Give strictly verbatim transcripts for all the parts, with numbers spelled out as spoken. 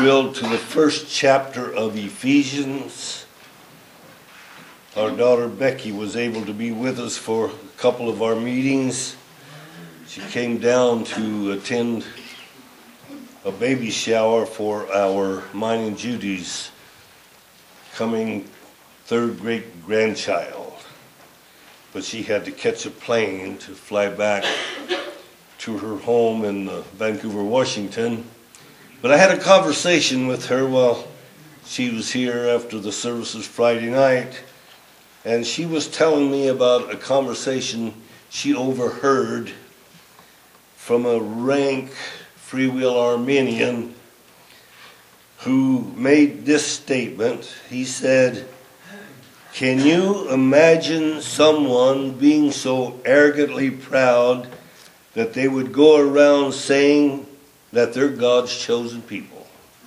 will, to the first chapter of Ephesians. Our daughter Becky was able to be with us for a couple of our meetings. She came down to attend a baby shower for our mine and Judy's coming third great grandchild. But she had to catch a plane to fly back to her home in uh, Vancouver, Washington. But I had a conversation with her while she was here after the services Friday night, and she was telling me about a conversation she overheard from a rank Free Will Arminian who made this statement. He said, "Can you imagine someone being so arrogantly proud that they would go around saying that they're God's chosen people?"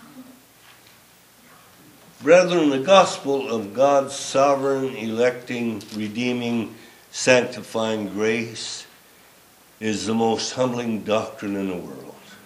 Brethren, the gospel of God's sovereign, electing, redeeming, sanctifying grace is the most humbling doctrine in the world.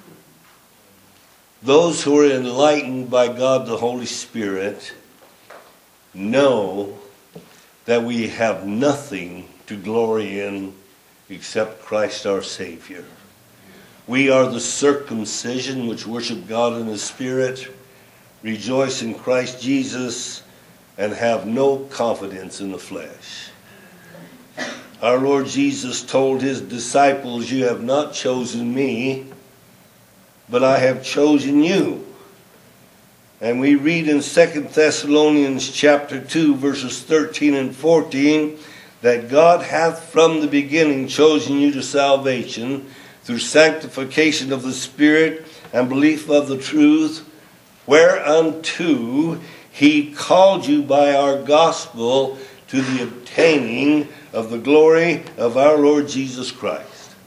Those who are enlightened by God the Holy Spirit know that we have nothing to glory in except Christ our Savior. We are the circumcision which worship God in the Spirit, rejoice in Christ Jesus, and have no confidence in the flesh. Our Lord Jesus told his disciples, "You have not chosen me, but I have chosen you." And we read in Second Thessalonians chapter two, verses thirteen and fourteen, that God hath from the beginning chosen you to salvation through sanctification of the Spirit and belief of the truth, whereunto he called you by our gospel to the obtaining of the glory of our Lord Jesus Christ.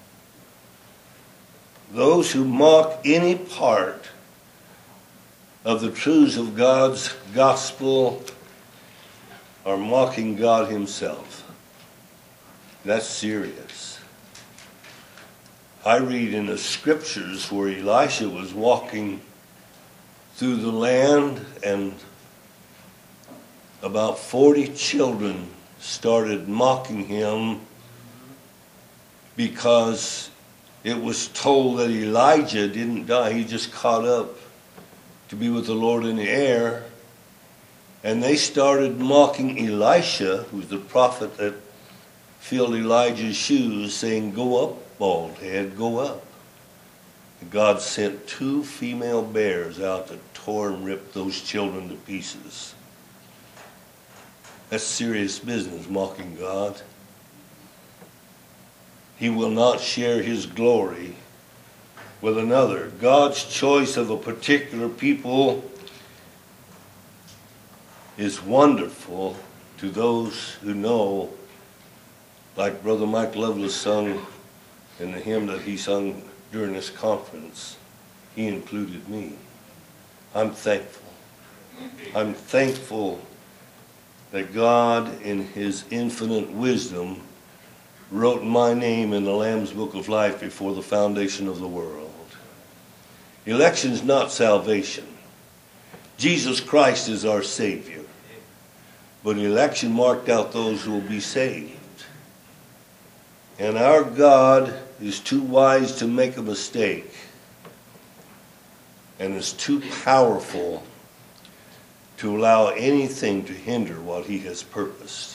Those who mock any part of the truths of God's gospel are mocking God himself. That's serious. I read in the scriptures where Elisha was walking through the land and about forty children started mocking him because it was told that Elijah didn't die. He just caught up to be with the Lord in the air. And they started mocking Elisha, who's the prophet that filled Elijah's shoes, saying, "Go up, bald head, go up." And God sent two female bears out that tore and ripped those children to pieces. That's serious business, mocking God. He will not share his glory with another. God's choice of a particular people is wonderful to those who know, like Brother Mike Lovelace sung in the hymn that he sung during this conference. He included me. I'm thankful. I'm thankful that God, in his infinite wisdom, wrote my name in the Lamb's Book of Life before the foundation of the world. Election is not salvation. Jesus Christ is our Savior. But election marked out those who will be saved. And our God is too wise to make a mistake and is too powerful to allow anything to hinder what he has purposed.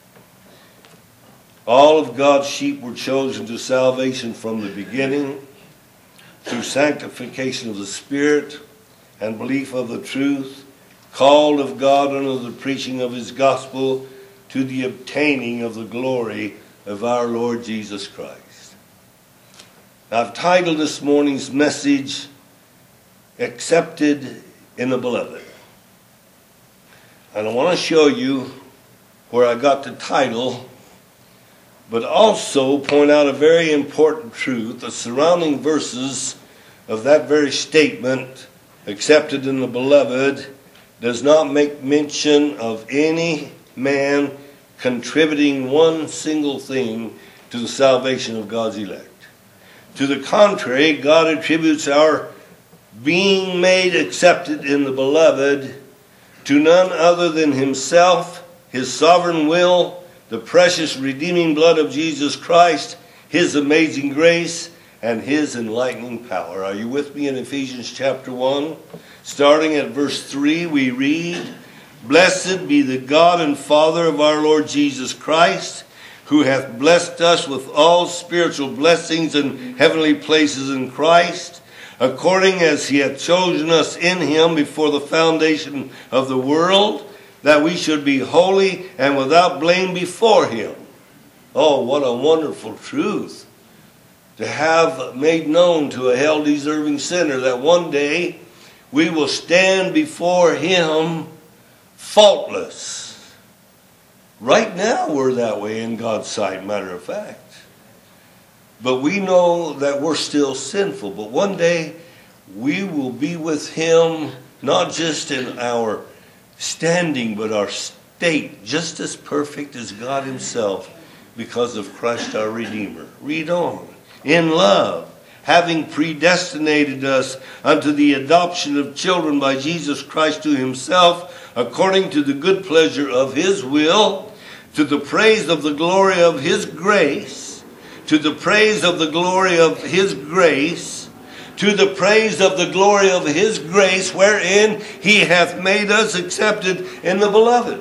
All of God's sheep were chosen to salvation from the beginning through sanctification of the Spirit and belief of the truth, called of God under the preaching of his gospel to the obtaining of the glory of our Lord Jesus Christ. Now, I've titled this morning's message, Accepted in the Beloved. And I want to show you where I got the title, but also point out a very important truth. The surrounding verses of that very statement, accepted in the beloved, does not make mention of any man contributing one single thing to the salvation of God's elect. To the contrary, God attributes our being made accepted in the beloved, to none other than himself, his sovereign will, the precious redeeming blood of Jesus Christ, his amazing grace, and his enlightening power. Are you with me in Ephesians chapter one? Starting at verse three, we read, Blessed be the God and Father of our Lord Jesus Christ, who hath blessed us with all spiritual blessings in heavenly places in Christ, according as he hath chosen us in him before the foundation of the world, that we should be holy and without blame before him. Oh, what a wonderful truth to have made known to a hell-deserving sinner, that one day we will stand before him faultless. Right now we're that way in God's sight, matter of fact. But we know that we're still sinful. But one day we will be with him, not just in our standing, but our state, just as perfect as God himself, because of Christ our Redeemer. Read on. In love, having predestinated us unto the adoption of children by Jesus Christ to himself, according to the good pleasure of his will, to the praise of the glory of his grace, to the praise of the glory of his grace, to the praise of the glory of his grace, wherein he hath made us accepted in the beloved.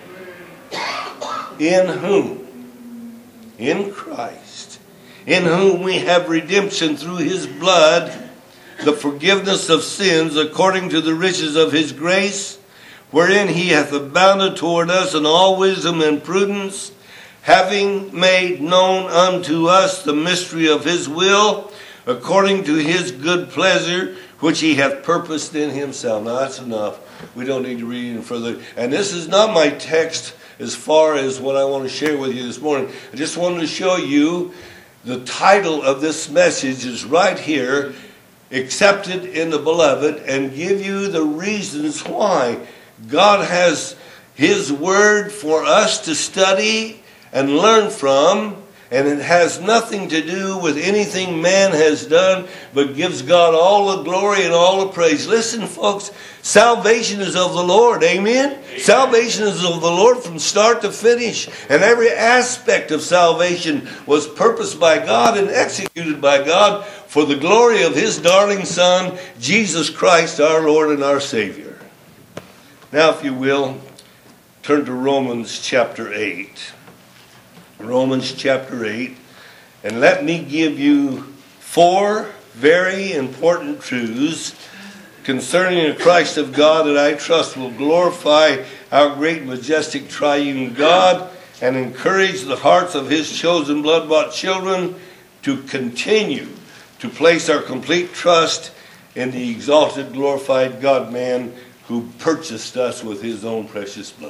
In whom? In Christ. In whom we have redemption through his blood, the forgiveness of sins, according to the riches of his grace, wherein he hath abounded toward us in all wisdom and prudence, having made known unto us the mystery of his will, according to his good pleasure, which he hath purposed in himself. Now that's enough. We don't need to read any further. And this is not my text as far as what I want to share with you this morning. I just wanted to show you the title of this message is right here, Accepted in the Beloved, and give you the reasons why God has his word for us to study and learn from. And it has nothing to do with anything man has done, but gives God all the glory and all the praise. Listen, folks, salvation is of the Lord. Amen? Amen? Salvation is of the Lord from start to finish. And every aspect of salvation was purposed by God and executed by God for the glory of his darling Son, Jesus Christ, our Lord and our Savior. Now, if you will, turn to Romans chapter eight. Romans chapter eight, and let me give you four very important truths concerning the Christ of God that I trust will glorify our great, majestic, triune God and encourage the hearts of his chosen, blood-bought children to continue to place our complete trust in the exalted, glorified God-man who purchased us with his own precious blood.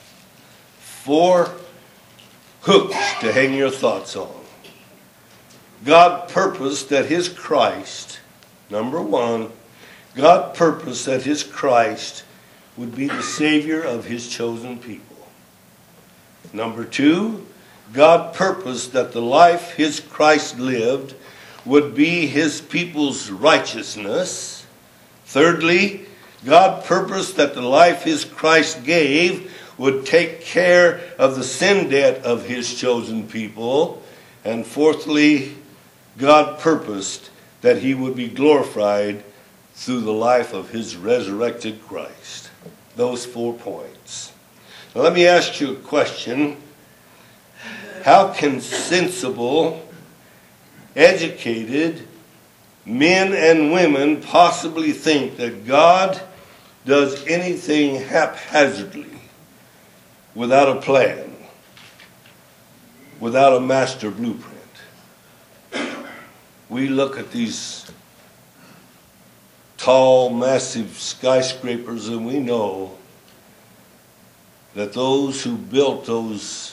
Four hooks to hang your thoughts on. God purposed that his Christ, number one, God purposed that his Christ would be the Savior of his chosen people. Number two, God purposed that the life his Christ lived would be his people's righteousness. Thirdly, God purposed that the life his Christ gave would take care of the sin debt of his chosen people. And fourthly, God purposed that he would be glorified through the life of his resurrected Christ. Those four points. Now let me ask you a question. How can sensible, educated men and women possibly think that God does anything haphazardly, without a plan, without a master blueprint? We look at these tall, massive skyscrapers and we know that those who built those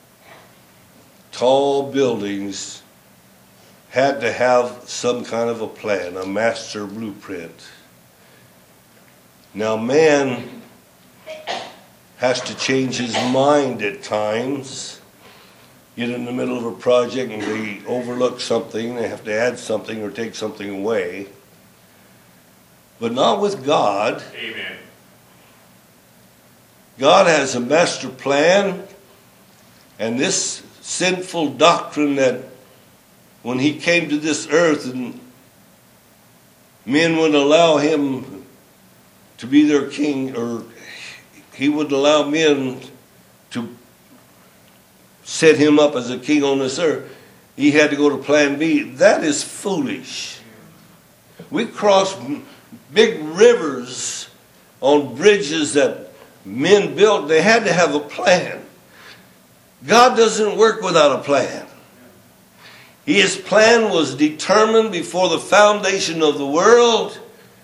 tall buildings had to have some kind of a plan, a master blueprint. Now man has to change his mind at times, get in the middle of a project and they overlook something, they have to add something or take something away. but not with God. Amen. God has a master plan, and this sinful doctrine that when he came to this earth and men would allow him to be their king, or he would allow men to set him up as a king on this earth, he had to go to plan B. That is foolish. We cross big rivers on bridges that men built. They had to have a plan. God doesn't work without a plan. His plan was determined before the foundation of the world,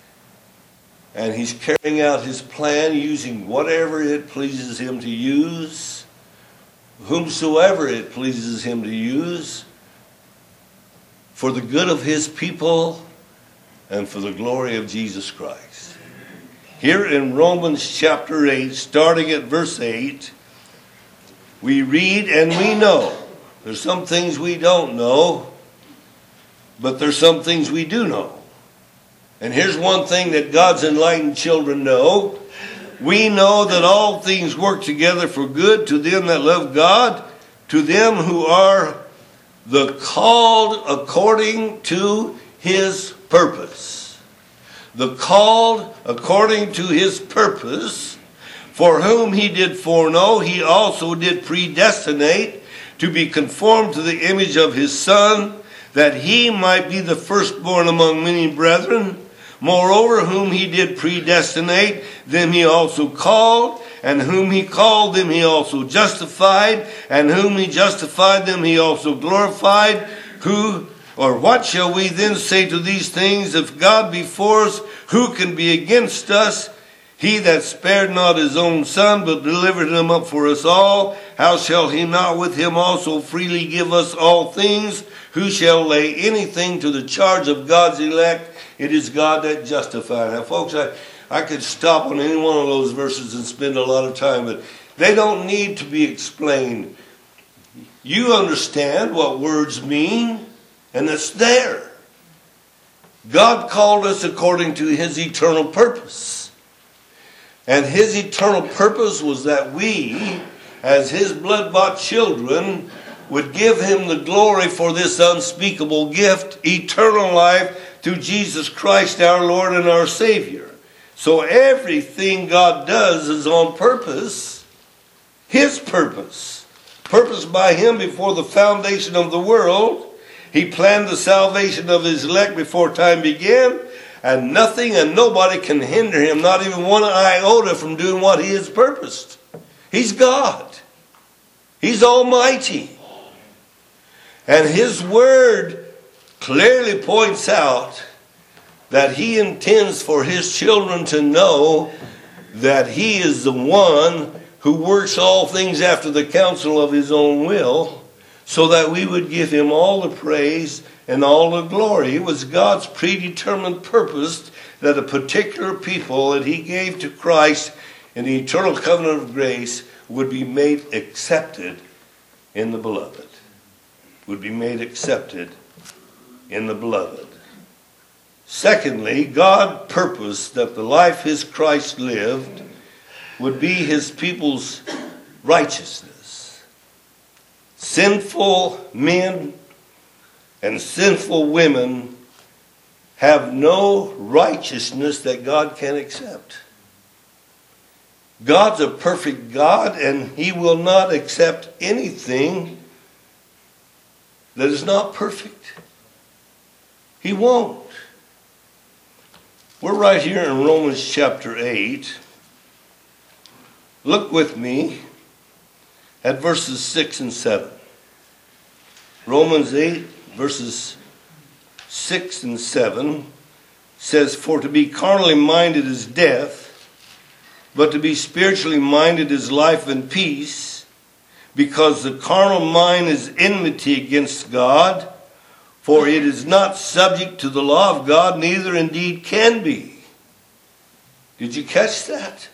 and he's carrying out his plan using whatever it pleases him to use, whomsoever it pleases him to use, for the good of his people and for the glory of Jesus Christ. Here in Romans chapter eight, starting at verse eight, we read and we know. There's some things we don't know, but there's some things we do know. And here's one thing that God's enlightened children know. We know that all things work together for good to them that love God, to them who are the called according to his purpose. The called according to his purpose, for whom he did foreknow, he also did predestinate to be conformed to the image of his Son, that he might be the firstborn among many brethren. Moreover, whom he did predestinate, them he also called, and whom he called, them he also justified, and whom he justified, them he also glorified. Who or what shall we then say to these things? If God be for us, who can be against us? He that spared not his own Son, but delivered him up for us all, how shall he not with him also freely give us all things? Who shall lay anything to the charge of God's elect? It is God that justifies. Now, folks, I, I could stop on any one of those verses and spend a lot of time, but they don't need to be explained. You understand what words mean, and it's there. God called us according to his eternal purpose. And his eternal purpose was that we, as his blood-bought children, would give him the glory for this unspeakable gift, eternal life, through Jesus Christ our Lord and our Savior. So everything God does is on purpose, his purpose. Purpose by him before the foundation of the world. He planned the salvation of his elect before time began, and nothing and nobody can hinder him, not even one iota, from doing what he has purposed. He's God. He's almighty. And his word clearly points out that he intends for his children to know that he is the one who works all things after the counsel of his own will, so that we would give him all the praise and all the glory. It was God's predetermined purpose that a particular people that he gave to Christ in the eternal covenant of grace would be made accepted in the beloved. Would be made accepted in the beloved. Secondly, God purposed that the life his Christ lived would be his people's righteousness. Sinful men and sinful women have no righteousness that God can accept. God's a perfect God, and he will not accept anything that is not perfect. He won't. We're right here in Romans chapter eight. Look with me at verses six and seven. Romans eight, verses six and seven says, "For to be carnally minded is death, but to be spiritually minded is life and peace, because the carnal mind is enmity against God, for it is not subject to the law of God, neither indeed can be." Did you catch that?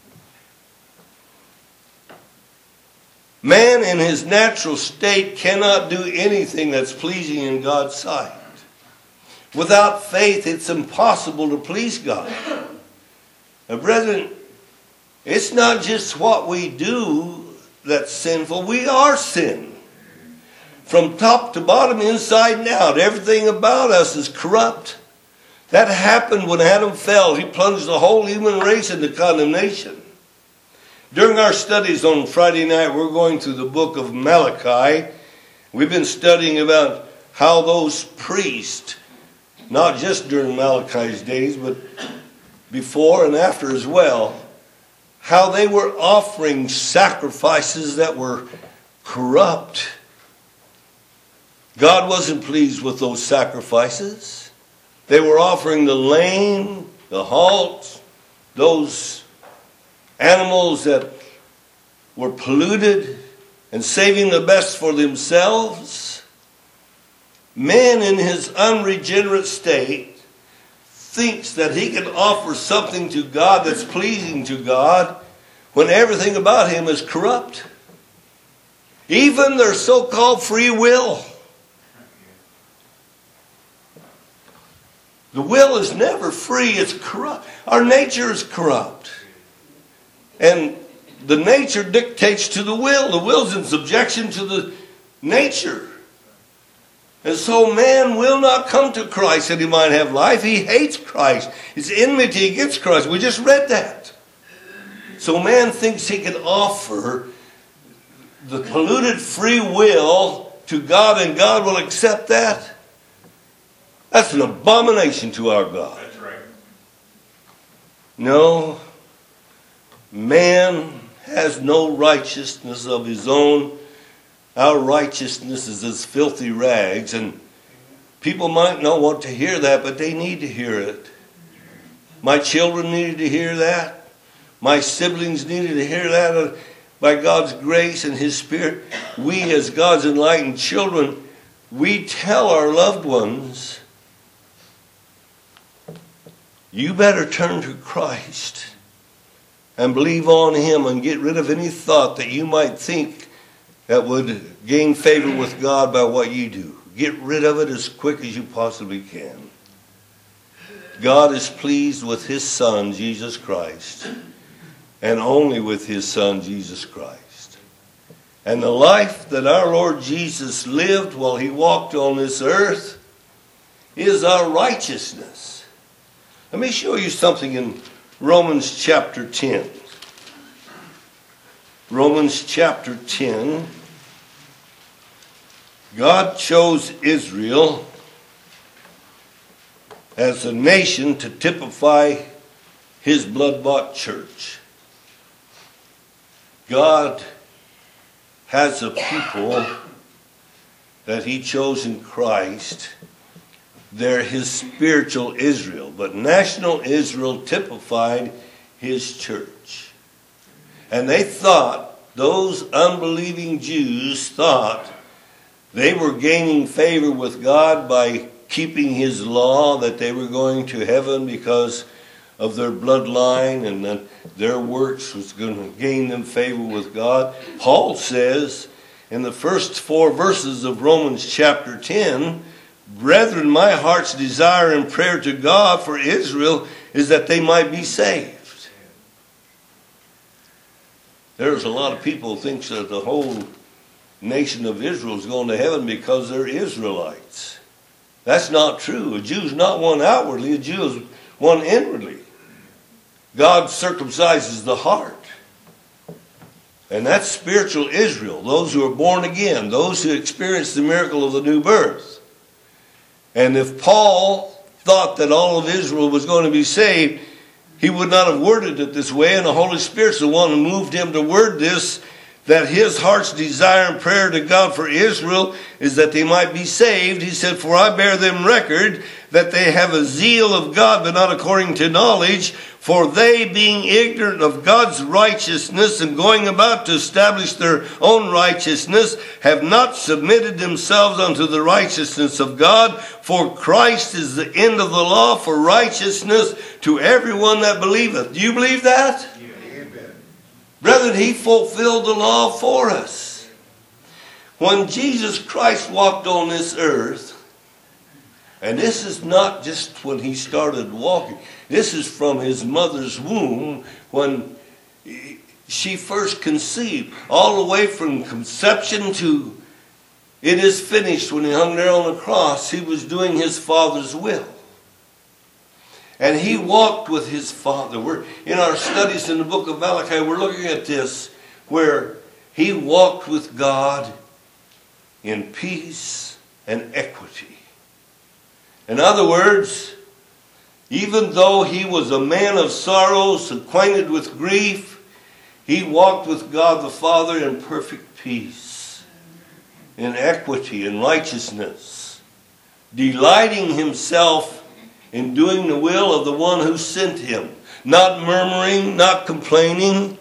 Man in his natural state cannot do anything that's pleasing in God's sight. Without faith, it's impossible to please God. Now, brethren, it's not just what we do that's sinful. We are sin. From top to bottom, inside and out, everything about us is corrupt. That happened when Adam fell. He plunged the whole human race into condemnation. During our studies on Friday night, we're going through the book of Malachi. We've been studying about how those priests, not just during Malachi's days, but before and after as well, how they were offering sacrifices that were corrupt. God wasn't pleased with those sacrifices. They were offering the lame, the halt, those animals that were polluted and saving the best for themselves. Man in his unregenerate state thinks that he can offer something to God that's pleasing to God when everything about him is corrupt. Even their so-called free will. The will is never free, it's corrupt. Our nature is corrupt. And the nature dictates to the will. The will's in subjection to the nature. And so man will not come to Christ that he might have life. He hates Christ. It's enmity against Christ. We just read that. So man thinks he can offer the polluted free will to God and God will accept that. That's an abomination to our God. That's right. No, man has no righteousness of his own. Our righteousness is as filthy rags, and people might not want to hear that, but they need to hear it. My children needed to hear that. My siblings needed to hear that. By God's grace and His Spirit, we as God's enlightened children, we tell our loved ones, you better turn to Christ and believe on Him and get rid of any thought that you might think that would gain favor with God by what you do. Get rid of it as quick as you possibly can. God is pleased with His Son, Jesus Christ, and only with His Son, Jesus Christ. And the life that our Lord Jesus lived while He walked on this earth is our righteousness. Let me show you something in Romans chapter ten. Romans chapter ten. God chose Israel as a nation to typify His blood-bought church. God has a people that He chose in Christ. They're His spiritual Israel, but national Israel typified His church. And they thought, those unbelieving Jews thought they were gaining favor with God by keeping His law, that they were going to heaven because of their bloodline and that their works was going to gain them favor with God. Paul says in the first four verses of Romans chapter ten, brethren, my heart's desire and prayer to God for Israel is that they might be saved. There's a lot of people who think that the whole nation of Israel is going to heaven because they're Israelites. That's not true. A Jew's not one outwardly, a Jew is one inwardly. God circumcises the heart. And that's spiritual Israel, those who are born again, those who experience the miracle of the new birth. And if Paul thought that all of Israel was going to be saved, he would not have worded it this way, and the Holy Spirit's the one who moved him to word this, that his heart's desire and prayer to God for Israel is that they might be saved. He said, for I bear them record that they have a zeal of God, but not according to knowledge. For they, being ignorant of God's righteousness and going about to establish their own righteousness, have not submitted themselves unto the righteousness of God. For Christ is the end of the law for righteousness to everyone that believeth. Do you believe that? Amen. Brethren, He fulfilled the law for us. When Jesus Christ walked on this earth, And this is not just when he started walking. This is from his mother's womb when she first conceived. All the way from conception to it is finished when he hung there on the cross. He was doing his Father's will. And he walked with his Father. We're in our studies in the book of Malachi, we're looking at this, where he walked with God in peace and equity. In other words, even though he was a man of sorrows, acquainted with grief, he walked with God the Father in perfect peace, in equity and righteousness, delighting himself in doing the will of the one who sent him, not murmuring, not complaining,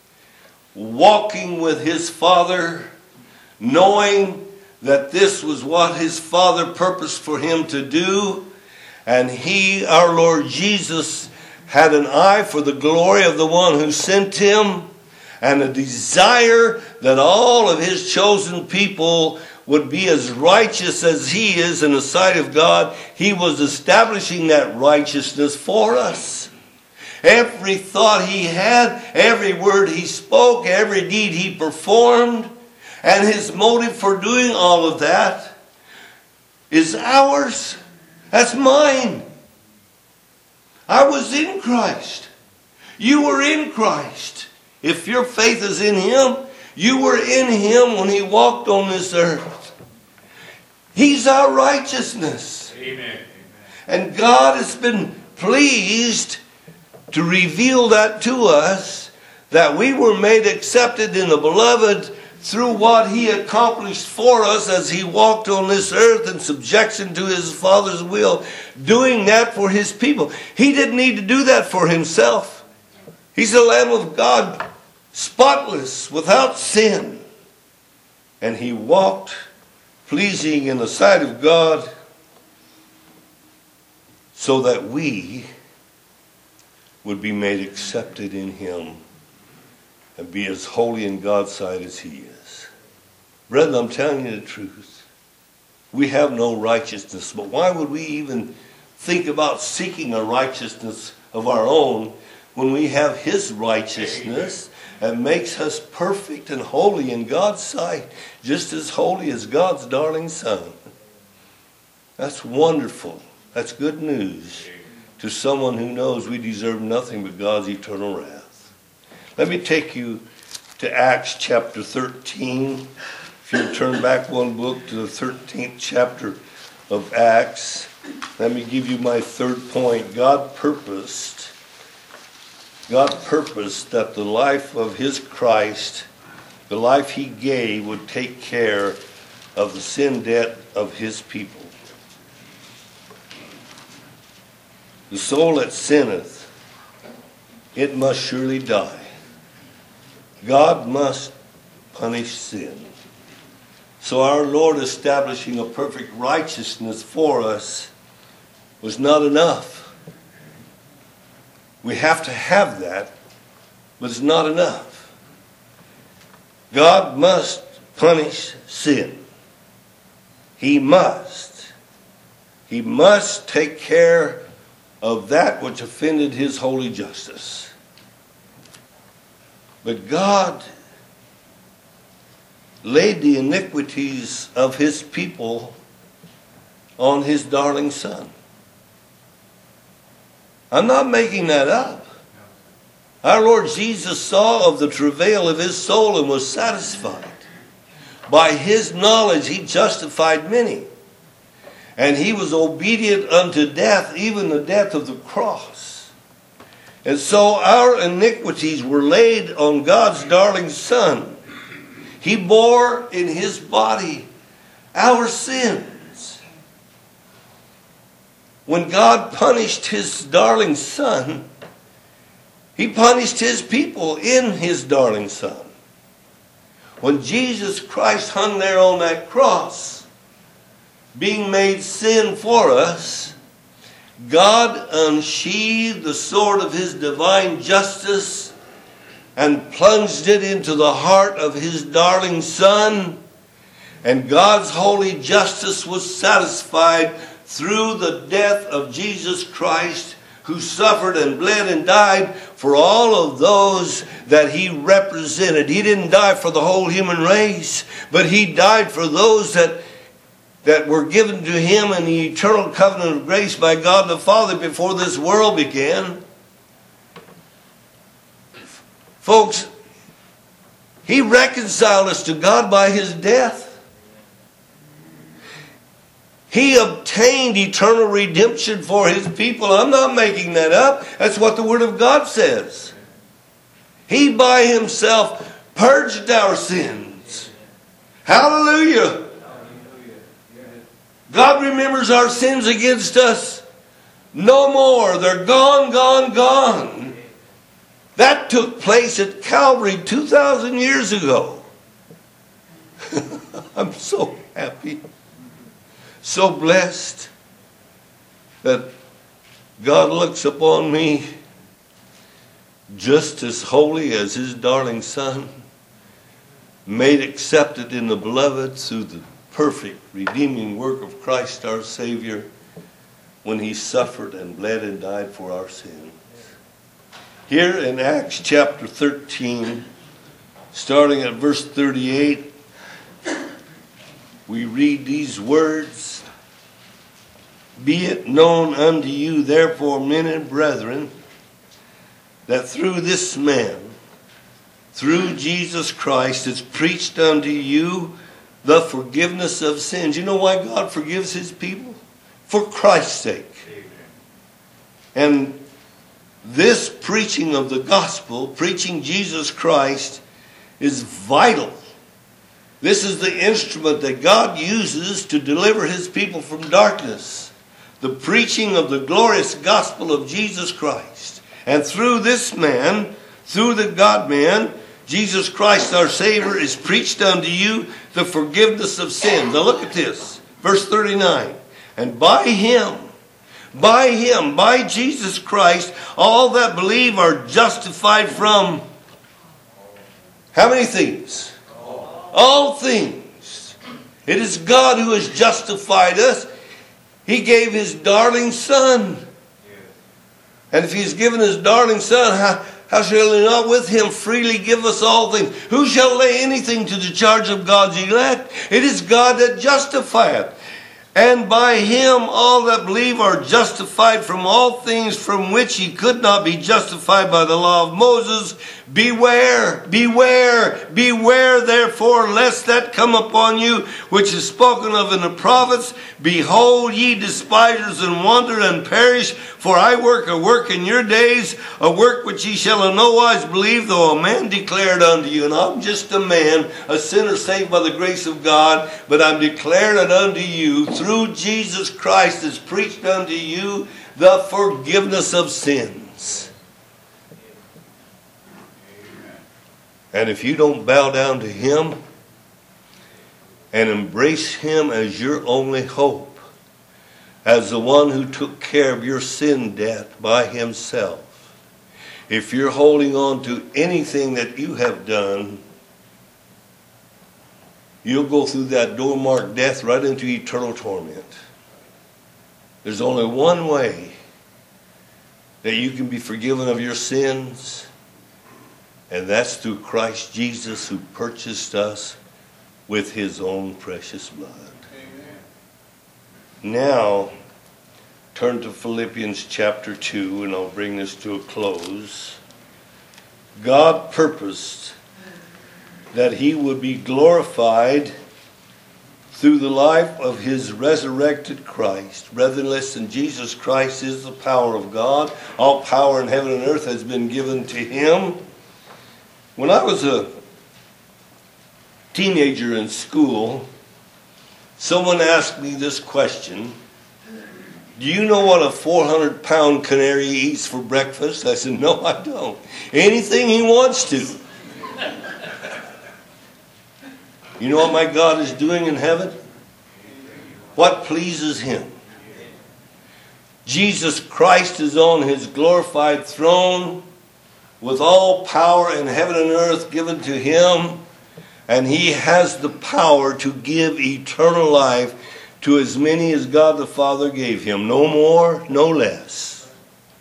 walking with his Father, knowing that this was what his Father purposed for him to do. And he, our Lord Jesus, had an eye for the glory of the one who sent him, and a desire that all of his chosen people would be as righteous as he is in the sight of God. He was establishing that righteousness for us. Every thought he had, every word he spoke, every deed he performed, and his motive for doing all of that is ours. That's mine. I was in Christ. You were in Christ. If your faith is in him, you were in him when he walked on this earth. He's our righteousness. Amen. And God has been pleased to reveal that to us, that we were made accepted in the beloved through what he accomplished for us as he walked on this earth in subjection to his Father's will, doing that for his people. He didn't need to do that for himself. He's the Lamb of God, spotless, without sin. And he walked pleasing in the sight of God so that we would be made accepted in him and be as holy in God's sight as he is. Brethren, I'm telling you the truth. We have no righteousness, but why would we even think about seeking a righteousness of our own when we have his righteousness that makes us perfect and holy in God's sight, just as holy as God's darling Son? That's wonderful. That's good news to someone who knows we deserve nothing but God's eternal wrath. Let me take you to Acts chapter thirteen. If you turn back one book to the thirteenth chapter of Acts, let me give you my third point. God purposed, God purposed that the life of his Christ, the life he gave, would take care of the sin debt of his people. The soul that sinneth, it must surely die. God must punish sin. So our Lord establishing a perfect righteousness for us was not enough. We have to have that, but it's not enough. God must punish sin. He must. He must take care of that which offended his holy justice. But God laid the iniquities of his people on his darling Son. I'm not making that up. Our Lord Jesus saw of the travail of his soul and was satisfied. By his knowledge he justified many. And he was obedient unto death, even the death of the cross. And so our iniquities were laid on God's darling Son. He bore in his body our sins. When God punished his darling Son, he punished his people in his darling Son. When Jesus Christ hung there on that cross, being made sin for us, God unsheathed the sword of his divine justice and plunged it into the heart of his darling Son, and God's holy justice was satisfied through the death of Jesus Christ, who suffered and bled and died for all of those that he represented. He didn't die for the whole human race, but he died for those that, that were given to him in the eternal covenant of grace by God the Father before this world began. Folks, he reconciled us to God by his death. He obtained eternal redemption for his people. I'm not making that up. That's what the Word of God says. He by himself purged our sins. Hallelujah. God remembers our sins against us no more. They're gone, gone, gone. That took place at Calvary two thousand years ago. I'm so happy. So blessed that God looks upon me just as holy as his darling Son, made accepted in the beloved through the perfect redeeming work of Christ our Savior, when he suffered and bled and died for our sins. Here in Acts chapter thirteen, starting at verse thirty-eight, we read these words. Be it known unto you, therefore, men and brethren, that through this man, through Jesus Christ, is preached unto you the forgiveness of sins. You know why God forgives his people? For Christ's sake. And this preaching of the gospel, preaching Jesus Christ, is vital. This is the instrument that God uses to deliver his people from darkness. The preaching of the glorious gospel of Jesus Christ. And through this man, through the God-man, Jesus Christ our Savior, is preached unto you the forgiveness of sins. Now look at this. Verse thirty-nine. And by him, by him, by Jesus Christ, all that believe are justified from how many things? All things. It is God who has justified us. He gave his darling Son. And if he's given his darling Son, how, how shall he not with him freely give us all things? Who shall lay anything to the charge of God's elect? It is God that justifieth. And by him all that believe are justified from all things from which ye could not be justified by the law of Moses. Beware, beware, beware therefore, lest that come upon you, which is spoken of in the prophets. Behold, ye despisers, and wander and perish. For I work a work in your days, a work which ye shall in no wise believe, though a man declared unto you. And I'm just a man, a sinner saved by the grace of God, but I'm declaring it unto you through Jesus Christ is preached unto you the forgiveness of sins. And if you don't bow down to him and embrace him as your only hope, as the one who took care of your sin debt by himself, if you're holding on to anything that you have done, you'll go through that door-marked death right into eternal torment. There's only one way that you can be forgiven of your sins, and that's through Christ Jesus, who purchased us with his own precious blood. Amen. Now, turn to Philippians chapter two, and I'll bring this to a close. God purposed that he would be glorified through the life of his resurrected Christ. Brethren, listen, Jesus Christ is the power of God. All power in heaven and earth has been given to him. When I was a teenager in school, someone asked me this question: do you know what a four hundred pound canary eats for breakfast? I said, no, I don't. Anything he wants to. You know what my God is doing in heaven? What pleases him? Jesus Christ is on his glorified throne with all power in heaven and earth given to him. And he has the power to give eternal life to as many as God the Father gave him, no more, no less.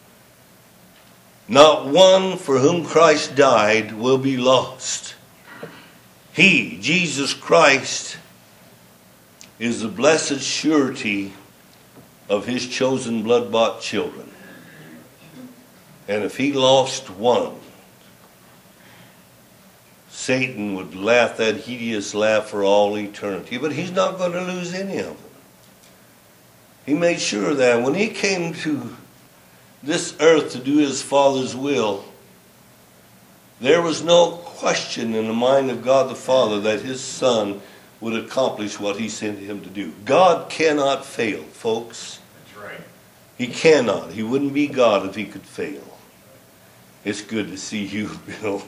Not one for whom Christ died will be lost. He, Jesus Christ, is the blessed surety of his chosen blood-bought children. And if he lost one, Satan would laugh that hideous laugh for all eternity. But he's not going to lose any of them. He made sure that when he came to this earth to do his Father's will, there was no question in the mind of God the Father that his Son would accomplish what he sent him to do. God cannot fail, folks. That's right. He cannot. He wouldn't be God if he could fail. It's good to see you, Bill.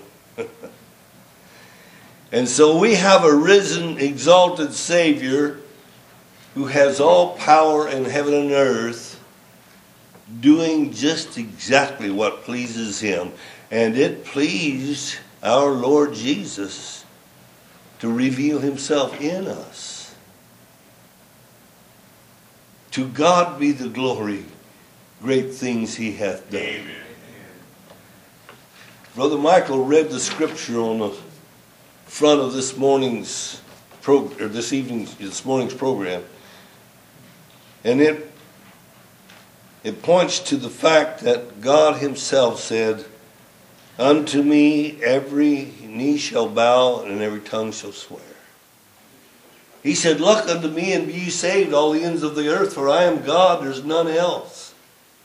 And so we have a risen, exalted Savior who has all power in heaven and earth, doing just exactly what pleases him. And it pleased our Lord Jesus to reveal himself in us. To God be the glory, great things he hath done. Amen. Brother Michael read the scripture on the front of this morning's pro, or this evening's, this morning's program, and it it points to the fact that God himself said, "Unto me every knee shall bow and every tongue shall swear." He said, "Look unto me and be ye saved, all the ends of the earth, for I am God, there's none else."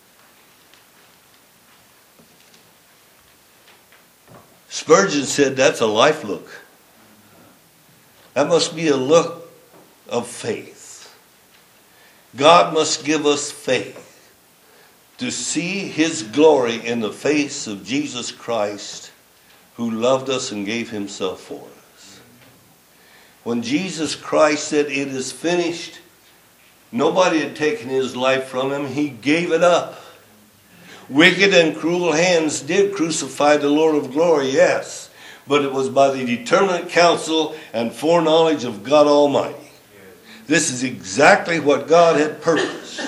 Spurgeon said that's a life look. That must be a look of faith. God must give us faith to see his glory in the face of Jesus Christ, who loved us and gave himself for us. When Jesus Christ said, "It is finished," nobody had taken his life from him. He gave it up. Wicked and cruel hands did crucify the Lord of glory, yes, but it was by the determinate counsel and foreknowledge of God Almighty. This is exactly what God had purposed.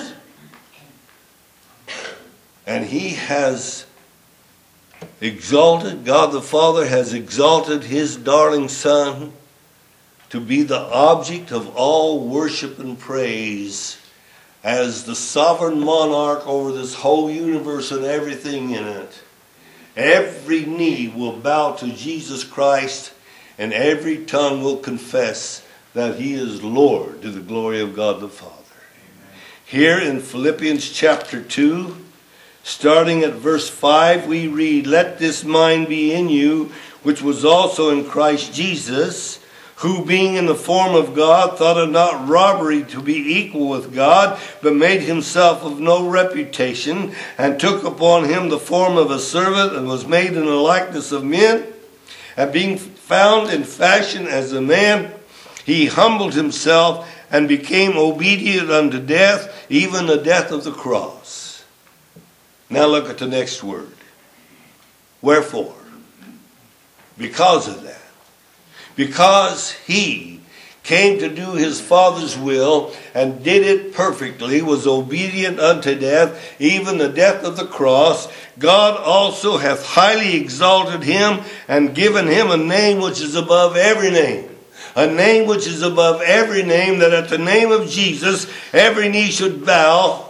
And he has exalted, God the Father has exalted his darling Son to be the object of all worship and praise as the sovereign monarch over this whole universe and everything in it. Every knee will bow to Jesus Christ, and every tongue will confess that he is Lord, to the glory of God the Father. Amen. Here in Philippians chapter two, starting at verse five, we read, "Let this mind be in you, which was also in Christ Jesus, who being in the form of God thought it not robbery to be equal with God, but made himself of no reputation, and took upon him the form of a servant, and was made in the likeness of men. And being found in fashion as a man, he humbled himself and became obedient unto death, even the death of the cross." Now look at the next word. Wherefore? Because of that. Because he came to do his Father's will and did it perfectly, was obedient unto death, even the death of the cross, God also hath highly exalted him and given him a name which is above every name. A name which is above every name, that at the name of Jesus every knee should bow,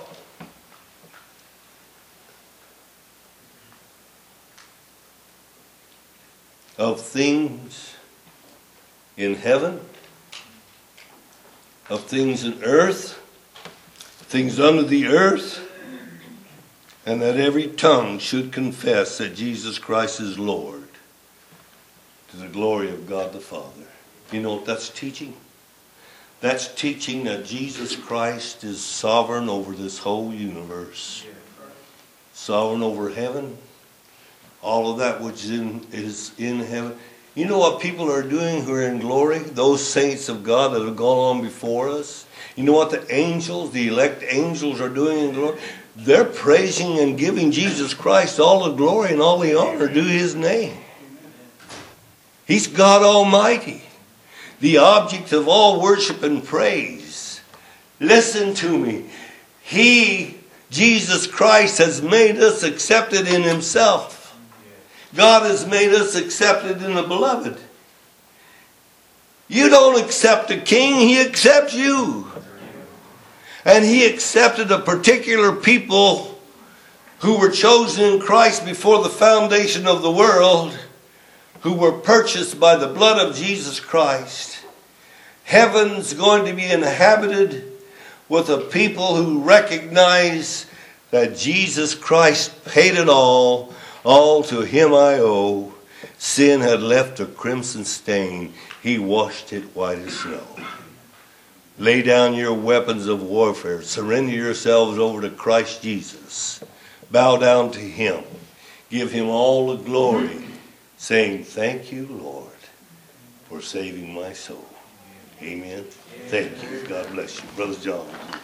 of things in heaven, of things in earth, things under the earth, and that every tongue should confess that Jesus Christ is Lord, to the glory of God the Father. You know what that's teaching? That's teaching that Jesus Christ is sovereign over this whole universe. Sovereign over heaven, all of that which is in, is in heaven. You know what people are doing who are in glory? Those saints of God that have gone on before us. You know what the angels, the elect angels are doing in glory? They're praising and giving Jesus Christ all the glory and all the honor due his name. He's God Almighty, the object of all worship and praise. Listen to me. He, Jesus Christ, has made us accepted in himself. God has made us accepted in the beloved. You don't accept a king, he accepts you. And he accepted a particular people who were chosen in Christ before the foundation of the world, who were purchased by the blood of Jesus Christ. Heaven's going to be inhabited with a people who recognize that Jesus Christ paid it all. All to him I owe. Sin had left a crimson stain. He washed it white as snow. Lay down your weapons of warfare. Surrender yourselves over to Christ Jesus. Bow down to him. Give him all the glory. Saying, thank you, Lord, for saving my soul. Amen. Thank you. God bless you. Brother John.